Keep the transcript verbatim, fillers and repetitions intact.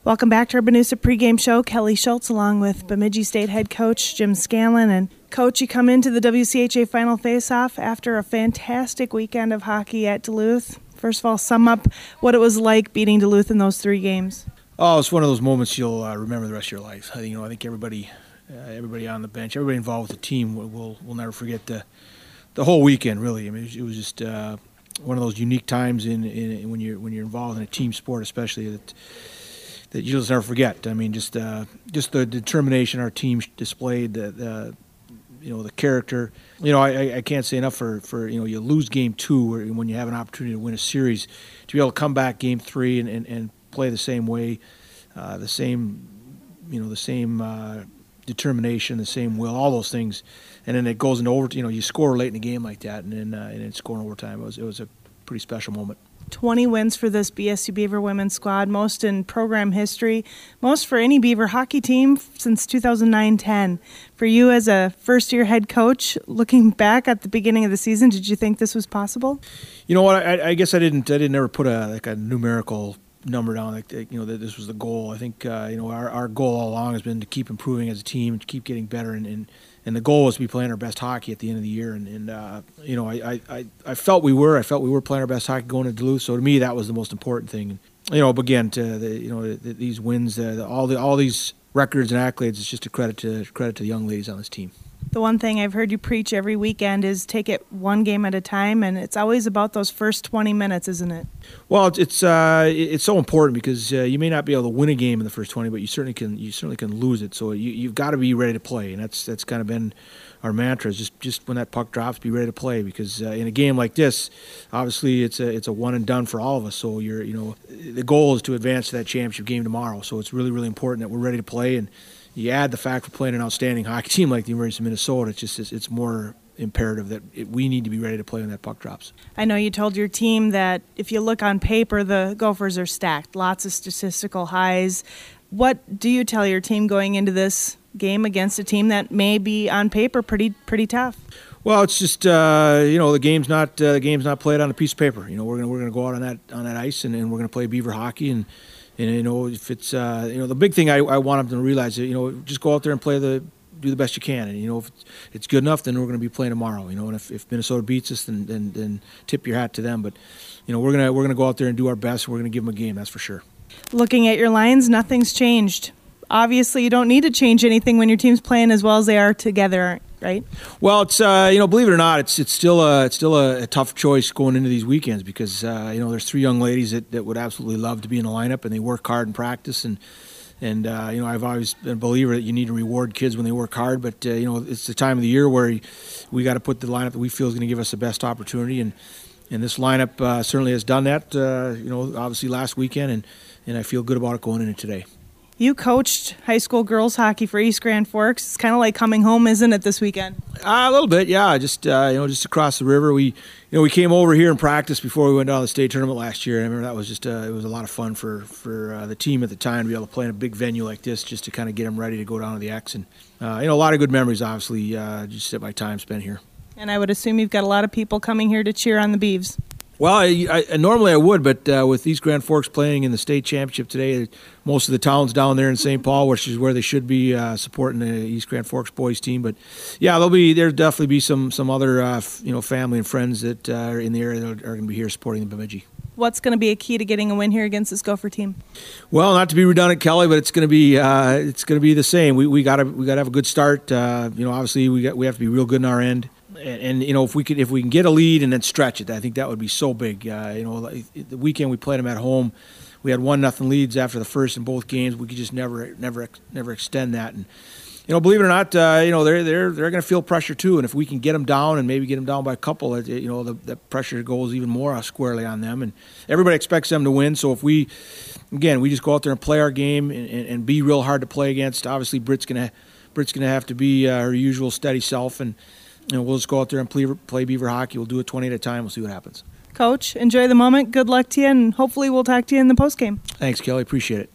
Welcome back to our Benusa pregame show. Kelly Schultz along with Bemidji State head coach Jim Scanlon. And Coach, you come into the W C H A final face-off after a fantastic weekend of hockey at Duluth. First of all, sum up what it was like beating Duluth in those three games. Oh, it's one of those moments you'll uh, remember the rest of your life. I think, you know, I think everybody, uh, everybody on the bench, everybody involved with the team will will, will never forget the the whole weekend. Really, I mean, it was, it was just uh, one of those unique times in, in when you're when you're involved in a team sport, especially that. that you just never forget. I mean, just uh, just the determination our team displayed, the, the you know the character. You know, I, I can't say enough for, for you know you lose game two or when you have an opportunity to win a series, to be able to come back game three and, and, and play the same way, uh, the same you know the same uh, determination, the same will, all those things, and then it goes into over. You know, you score late in the game like that, and then uh, and then score in overtime. It was it was a pretty special moment. twenty wins for this B S U Beaver women's squad, most in program history, most for any Beaver hockey team since two thousand nine ten. For you as a first-year head coach, looking back at the beginning of the season, did you think this was possible? You know what? I, I guess I didn't. I didn't ever put a like a numerical number down. Like you know that this was the goal. I think uh, you know our, our goal all along has been to keep improving as a team and to keep getting better and. and And the goal was to be playing our best hockey at the end of the year. And, and uh, you know, I, I, I felt we were. I felt we were playing our best hockey going to Duluth. So to me, that was the most important thing. And, you know, but again, to the, you know, the, these wins, uh, the, all the all these records and accolades, it's just a credit to credit to the young ladies on this team. The one thing I've heard you preach every weekend is take it one game at a time, and it's always about those first twenty minutes, isn't it? Well, it's it's, uh, it's so important because uh, you may not be able to win a game in the first twenty, but you certainly can you certainly can lose it. So you, you've got to be ready to play, and that's that's kind of been our mantra. Is just just when that puck drops, be ready to play because uh, in a game like this, obviously it's a it's a one and done for all of us. So you're you know the goal is to advance to that championship game tomorrow. So it's really really important that we're ready to play. And you add the fact we're playing an outstanding hockey team like the University of Minnesota, it's just it's more imperative that it, we need to be ready to play when that puck drops. I know you told your team that if you look on paper, the Gophers are stacked, lots of statistical highs. What do you tell your team going into this game against a team that may be on paper pretty pretty tough? Well, it's just uh, you know the game's not uh, the game's not played on a piece of paper. You know we're gonna we're gonna go out on that on that ice and, and we're gonna play Beaver hockey and. And you know, if it's uh, you know, the big thing I, I want them to realize is, you know, just go out there and play the do the best you can. And you know, if it's good enough, then we're going to be playing tomorrow. You know, and if, if Minnesota beats us, then, then then tip your hat to them. But you know, we're gonna we're gonna go out there and do our best. We're going to give them a game, that's for sure. Looking at your lines, nothing's changed. Obviously, you don't need to change anything when your team's playing as well as they are together, right? Well, it's uh, you know, believe it or not, it's it's still a it's still a, a tough choice going into these weekends because uh, you know there's three young ladies that, that would absolutely love to be in the lineup and they work hard in practice and and uh, you know I've always been a believer that you need to reward kids when they work hard, but uh, you know it's the time of the year where we got to put the lineup that we feel is going to give us the best opportunity and and this lineup uh, certainly has done that. Uh, you know, obviously last weekend and and I feel good about it going into today. You coached high school girls hockey for East Grand Forks. It's kind of like coming home, isn't it, this weekend? Uh, a little bit, yeah. Just uh, you know, just across the river. We, you know, we came over here and practiced before we went down to the state tournament last year. And I remember that was just uh, it was a lot of fun for for uh, the team at the time to be able to play in a big venue like this, just to kind of get them ready to go down to the X. And uh, you know, a lot of good memories, obviously, uh, just at my time spent here. And I would assume you've got a lot of people coming here to cheer on the Beavs. Well, I, I, normally I would, but uh, with East Grand Forks playing in the state championship today, most of the towns down there in Saint Paul, which is where they should be uh, supporting the East Grand Forks boys team. But yeah, there'll be there'll definitely be some some other uh, f- you know family and friends that uh, are in the area that are going to be here supporting the Bemidji. What's going to be a key to getting a win here against this Gopher team? Well, not to be redundant, Kelly, but it's going to be uh, it's going to be the same. We we got to we got to have a good start. Uh, you know, obviously we got we have to be real good in our end. And, and you know, if we could, if we can get a lead and then stretch it, I think that would be so big. Uh, you know, the weekend we played them at home, we had one nothing leads after the first in both games. We could just never, never, never extend that. And you know, believe it or not, uh, you know, they're they're they're going to feel pressure too. And if we can get them down and maybe get them down by a couple, it, you know, the, the pressure goes even more squarely on them. And everybody expects them to win. So if we, again, we just go out there and play our game and, and, and be real hard to play against. Obviously, Britt's gonna Britt's gonna have to be uh, her usual steady self and. You know, we'll just go out there and play, play Beaver hockey. We'll do it twenty at a time. We'll see what happens. Coach, enjoy the moment. Good luck to you, and hopefully we'll talk to you in the postgame. Thanks, Kelly. Appreciate it.